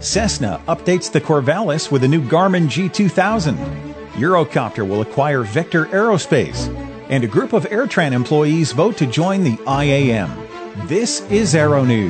Cessna updates the Corvallis with a new Garmin G2000. Eurocopter will acquire Vector Aerospace. And a group of AirTran employees vote to join the IAM. This is Aero News.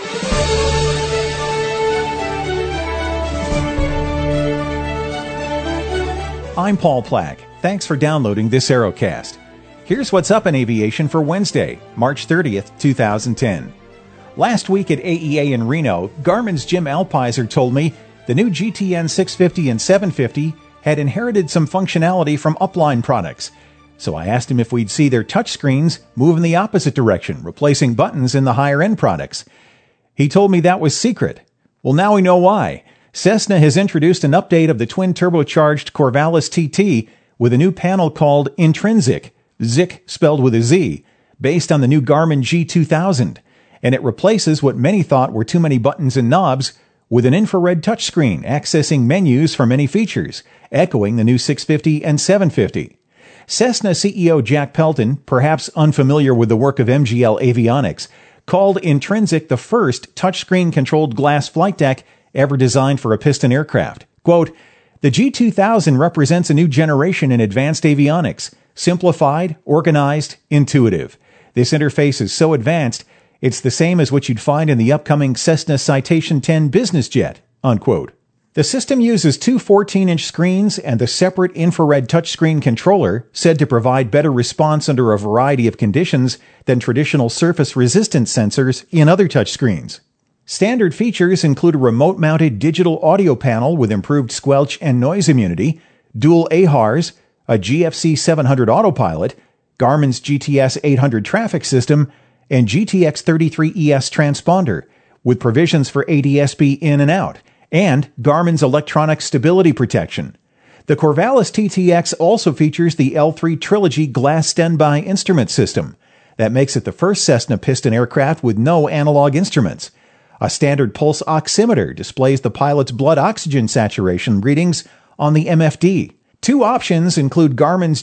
I'm Paul Plack. Thanks for downloading this Aerocast. Here's what's up in aviation for Wednesday, March 30th, 2010. Last week at AEA in Reno, Garmin's Jim Alpizer told me the new GTN 650 and 750 had inherited some functionality from upline products. So I asked him if we'd see their touchscreens move in the opposite direction, replacing buttons in the higher-end products. He told me that was secret. Well, now we know why. Cessna has introduced an update of the twin-turbocharged Corvallis TT with a new panel called Intrinsic, Zik spelled with a Z, based on the new Garmin G2000. And it replaces what many thought were too many buttons and knobs with an infrared touchscreen accessing menus for many features, echoing the new 650 and 750. Cessna CEO Jack Pelton, perhaps unfamiliar with the work of MGL Avionics, called Intrinsic the first touchscreen-controlled glass flight deck ever designed for a piston aircraft. Quote, "The G2000 represents a new generation in advanced avionics, simplified, organized, intuitive. This interface is so advanced, it's the same as what you'd find in the upcoming Cessna Citation 10 business jet," unquote. The system uses two 14-inch screens and the separate infrared touchscreen controller, said to provide better response under a variety of conditions than traditional surface resistance sensors in other touchscreens. Standard features include a remote-mounted digital audio panel with improved squelch and noise immunity, dual AHRS, a GFC 700 autopilot, Garmin's GTS 800 traffic system, and GTX 33ES transponder, with provisions for ADS-B in and out, and Garmin's electronic stability protection. The Corvallis TTX also features the L3 Trilogy glass standby instrument system. That makes it the first Cessna piston aircraft with no analog instruments. A standard pulse oximeter displays the pilot's blood oxygen saturation readings on the MFD. Two options include Garmin's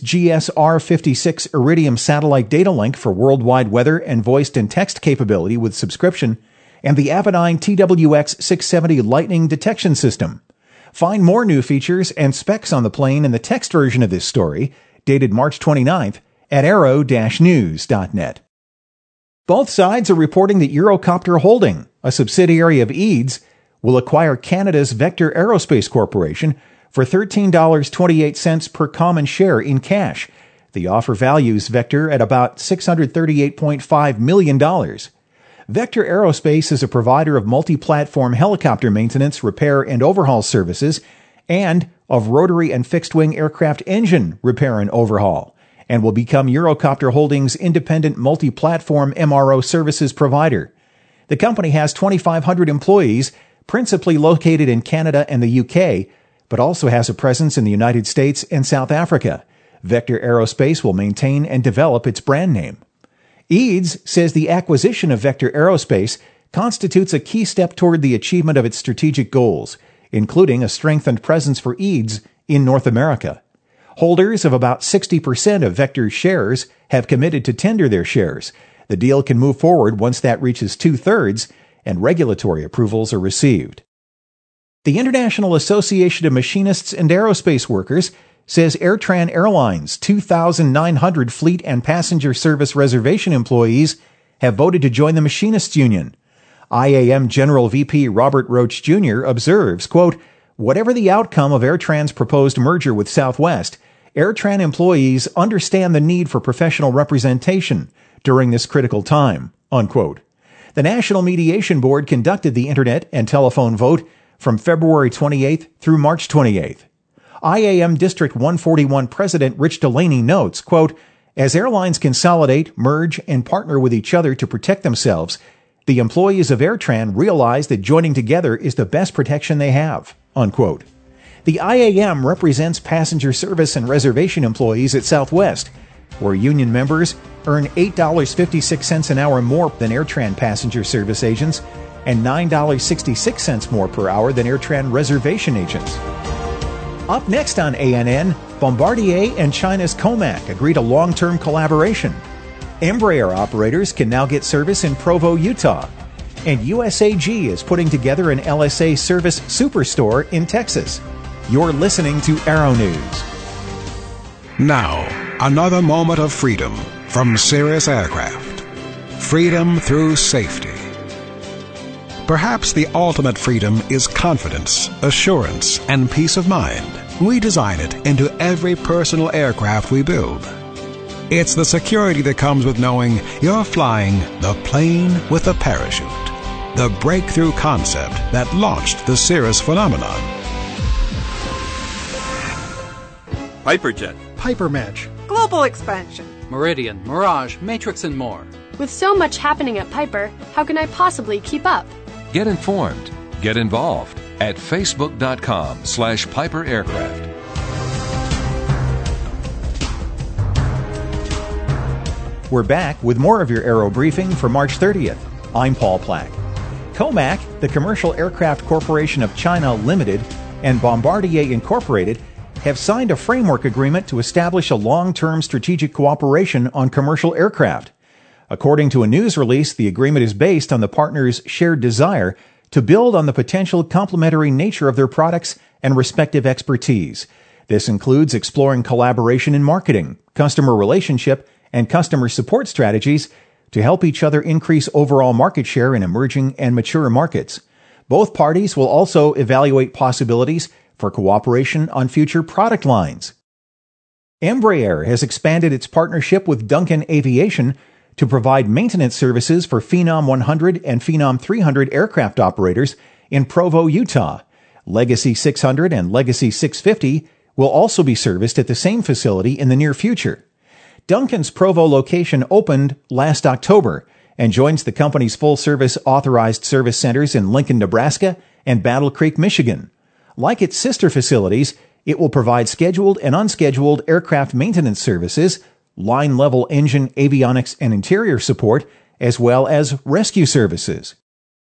GSR-56 Iridium satellite data link for worldwide weather and voiced and text capability with subscription, and the Avidyne TWX-670 lightning detection system. Find more new features and specs on the plane in the text version of this story, dated March 29th, at aero-news.net. Both sides are reporting that Eurocopter Holding, a subsidiary of EADS, will acquire Canada's Vector Aerospace Corporation for $13.28 per common share in cash. The offer values Vector at about $638.5 million. Vector Aerospace is a provider of multi-platform helicopter maintenance, repair, and overhaul services, and of rotary and fixed-wing aircraft engine repair and overhaul, and will become Eurocopter Holdings' independent multi-platform MRO services provider. The company has 2,500 employees, principally located in Canada and the UK, but also has a presence in the United States and South Africa. Vector Aerospace will maintain and develop its brand name. EADS says the acquisition of Vector Aerospace constitutes a key step toward the achievement of its strategic goals, including a strengthened presence for EADS in North America. Holders of about 60% of Vector's shares have committed to tender their shares. The deal can move forward once that reaches 2/3 and regulatory approvals are received. The International Association of Machinists and Aerospace Workers says AirTran Airlines' 2,900 fleet and passenger service reservation employees have voted to join the Machinists Union. IAM General VP Robert Roach Jr. observes, quote, "Whatever the outcome of AirTran's proposed merger with Southwest, AirTran employees understand the need for professional representation during this critical time," unquote. The National Mediation Board conducted the Internet and telephone vote from February 28th through March 28th. IAM District 141 President Rich Delaney notes, quote, "As airlines consolidate, merge, and partner with each other to protect themselves, the employees of AirTran realize that joining together is the best protection they have," unquote. The IAM represents passenger service and reservation employees at Southwest, where union members earn $8.56 an hour more than AirTran passenger service agents and $9.66 more per hour than AirTran reservation agents. Up next on ANN, Bombardier and China's Comac agreed a long-term collaboration. Embraer operators can now get service in Provo, Utah. And USAG is putting together an LSA service superstore in Texas. You're listening to Aero News. Now, another moment of freedom from Cirrus Aircraft. Freedom through safety. Perhaps the ultimate freedom is confidence, assurance, and peace of mind. We design it into every personal aircraft we build. It's the security that comes with knowing you're flying the plane with a parachute. The breakthrough concept that launched the Cirrus phenomenon. Piperjet, Pipermatch, Global Expansion, Meridian, Mirage, Matrix, and more. With so much happening at Piper, how can I possibly keep up? Get informed. Get involved at facebook.com/Piper Aircraft. We're back with more of your Aero Briefing for March 30th. I'm Paul Plack. COMAC, the Commercial Aircraft Corporation of China Limited, and Bombardier Incorporated have signed a framework agreement to establish a long-term strategic cooperation on commercial aircraft. According to a news release, the agreement is based on the partners' shared desire to build on the potential complementary nature of their products and respective expertise. This includes exploring collaboration in marketing, customer relationship, and customer support strategies to help each other increase overall market share in emerging and mature markets. Both parties will also evaluate possibilities for cooperation on future product lines. Embraer has expanded its partnership with Duncan Aviation to provide maintenance services for Phenom 100 and Phenom 300 aircraft operators in Provo, Utah. Legacy 600 and Legacy 650 will also be serviced at the same facility in the near future. Duncan's Provo location opened last October and joins the company's full-service authorized service centers in Lincoln, Nebraska and Battle Creek, Michigan. Like its sister facilities, it will provide scheduled and unscheduled aircraft maintenance services, line-level engine, avionics, and interior support, as well as rescue services.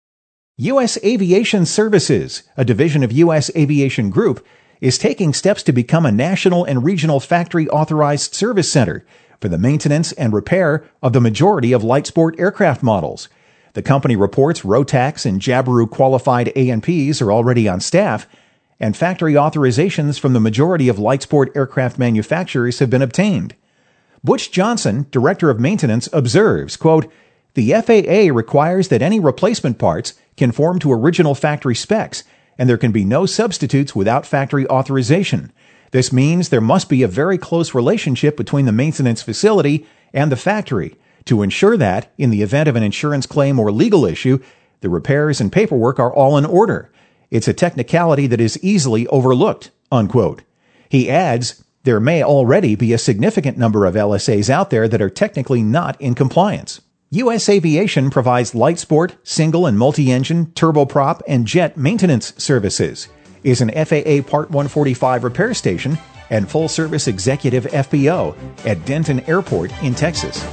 U.S. Aviation Services, a division of U.S. Aviation Group, is taking steps to become a national and regional factory-authorized service center for the maintenance and repair of the majority of light sport aircraft models. The company reports Rotax and Jabiru qualified A&Ps are already on staff, and factory authorizations from the majority of light sport aircraft manufacturers have been obtained. Butch Johnson, Director of Maintenance, observes, quote, "The FAA requires that any replacement parts conform to original factory specs, and there can be no substitutes without factory authorization. This means there must be a very close relationship between the maintenance facility and the factory to ensure that, in the event of an insurance claim or legal issue, the repairs and paperwork are all in order. It's a technicality that is easily overlooked," unquote. He adds, there may already be a significant number of LSAs out there that are technically not in compliance. U.S. Aviation provides light sport, single and multi-engine, turboprop, and jet maintenance services, is an FAA Part 145 repair station, and full-service executive FBO at Denton Airport in Texas.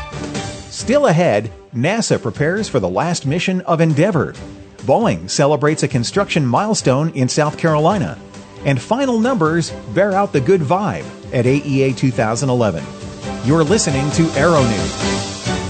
Still ahead, NASA prepares for the last mission of Endeavour. Boeing celebrates a construction milestone in South Carolina. And final numbers bear out the good vibe at AEA 2011. You're listening to Aero News.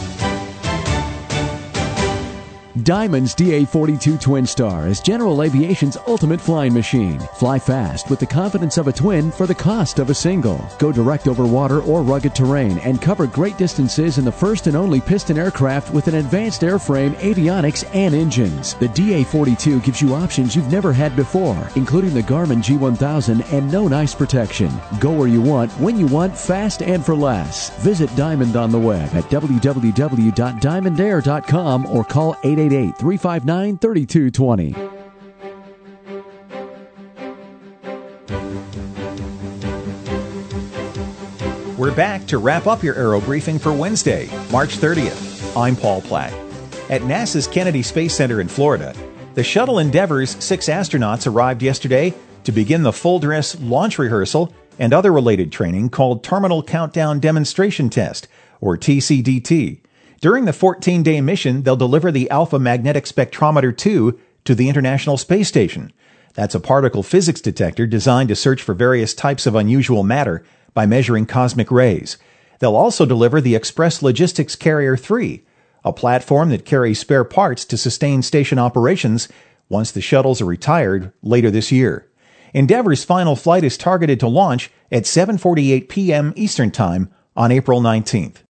Diamond's DA-42 Twin Star is General Aviation's ultimate flying machine. Fly fast with the confidence of a twin for the cost of a single. Go direct over water or rugged terrain and cover great distances in the first and only piston aircraft with an advanced airframe, avionics, and engines. The DA-42 gives you options you've never had before, including the Garmin G1000 and known ice protection. Go where you want, when you want, fast and for less. Visit Diamond on the web at www.diamondair.com or call 888-359-3220. We're back to wrap up your Aero Briefing for Wednesday, March 30th. I'm Paul Plack. At NASA's Kennedy Space Center in Florida, the shuttle Endeavour's 6 astronauts arrived yesterday to begin the full-dress launch rehearsal and other related training called Terminal Countdown Demonstration Test, or TCDT. During the 14-day mission, they'll deliver the Alpha Magnetic Spectrometer 2 to the International Space Station. That's a particle physics detector designed to search for various types of unusual matter by measuring cosmic rays. They'll also deliver the Express Logistics Carrier 3, a platform that carries spare parts to sustain station operations once the shuttles are retired later this year. Endeavour's final flight is targeted to launch at 7:48 p.m. Eastern Time on April 19th.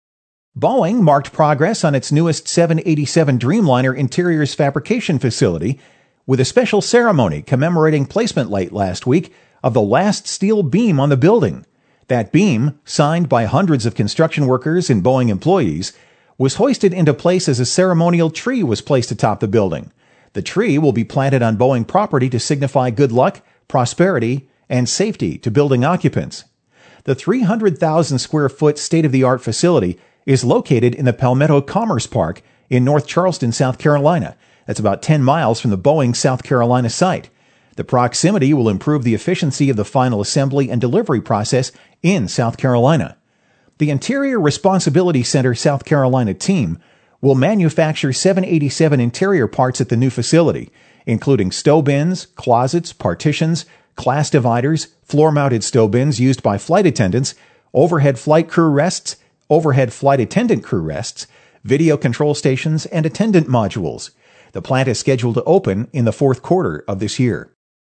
Boeing marked progress on its newest 787 Dreamliner interiors fabrication facility with a special ceremony commemorating placement late last week of the last steel beam on the building. That beam, signed by hundreds of construction workers and Boeing employees, was hoisted into place as a ceremonial tree was placed atop the building. The tree will be planted on Boeing property to signify good luck, prosperity, and safety to building occupants. The 300,000 square foot state-of-the-art facility is located in the Palmetto Commerce Park in North Charleston, South Carolina. That's about 10 miles from the Boeing South Carolina site. The proximity will improve the efficiency of the final assembly and delivery process in South Carolina. The Interior Responsibility Center South Carolina team will manufacture 787 interior parts at the new facility, including stow bins, closets, partitions, class dividers, floor-mounted stow bins used by flight attendants, overhead flight crew rests, overhead flight attendant crew rests, video control stations, and attendant modules. The plant is scheduled to open in the fourth quarter of this year.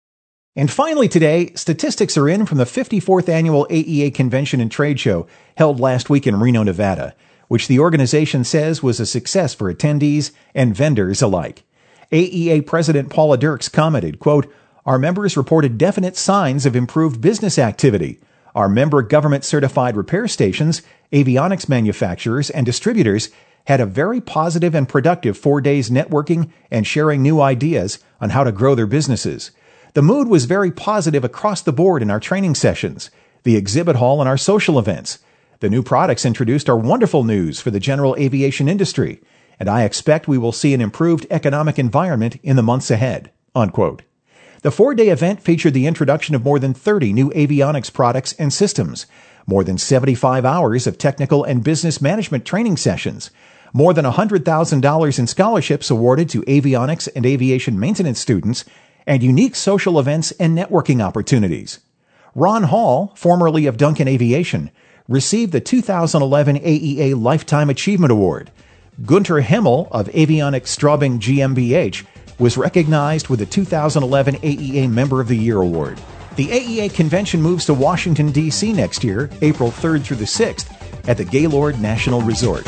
And finally today, statistics are in from the 54th Annual AEA Convention and Trade Show held last week in Reno, Nevada, which the organization says was a success for attendees and vendors alike. AEA President Paula Dirks commented, quote, "Our members reported definite signs of improved business activity. Our member government-certified repair stations, avionics manufacturers, and distributors had a very positive and productive 4 days networking and sharing new ideas on how to grow their businesses. The mood was very positive across the board in our training sessions, the exhibit hall, and our social events. The new products introduced are wonderful news for the general aviation industry, and I expect we will see an improved economic environment in the months ahead." Unquote. The 4-day event featured the introduction of more than 30 new avionics products and systems, more than 75 hours of technical and business management training sessions, more than $100,000 in scholarships awarded to avionics and aviation maintenance students, and unique social events and networking opportunities. Ron Hall, formerly of Duncan Aviation, received the 2011 AEA Lifetime Achievement Award. Gunter Himmel of Avionics Straubing GmbH was recognized with the 2011 AEA Member of the Year Award. The AEA convention moves to Washington, D.C. next year, April 3rd through the 6th, at the Gaylord National Resort.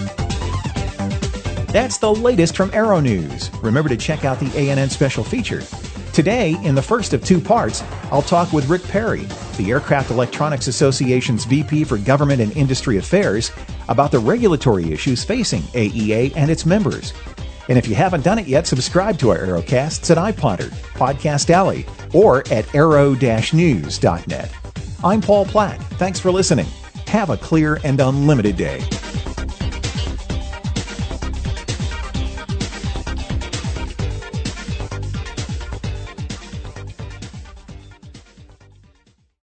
That's the latest from Aero News. Remember to check out the ANN special feature. Today, in the first of 2 parts, I'll talk with Rick Perry, the Aircraft Electronics Association's VP for Government and Industry Affairs, about the regulatory issues facing AEA and its members. And if you haven't done it yet, subscribe to our Aerocasts at iPodder, Podcast Alley, or at aero-news.net. I'm Paul Plack. Thanks for listening. Have a clear and unlimited day.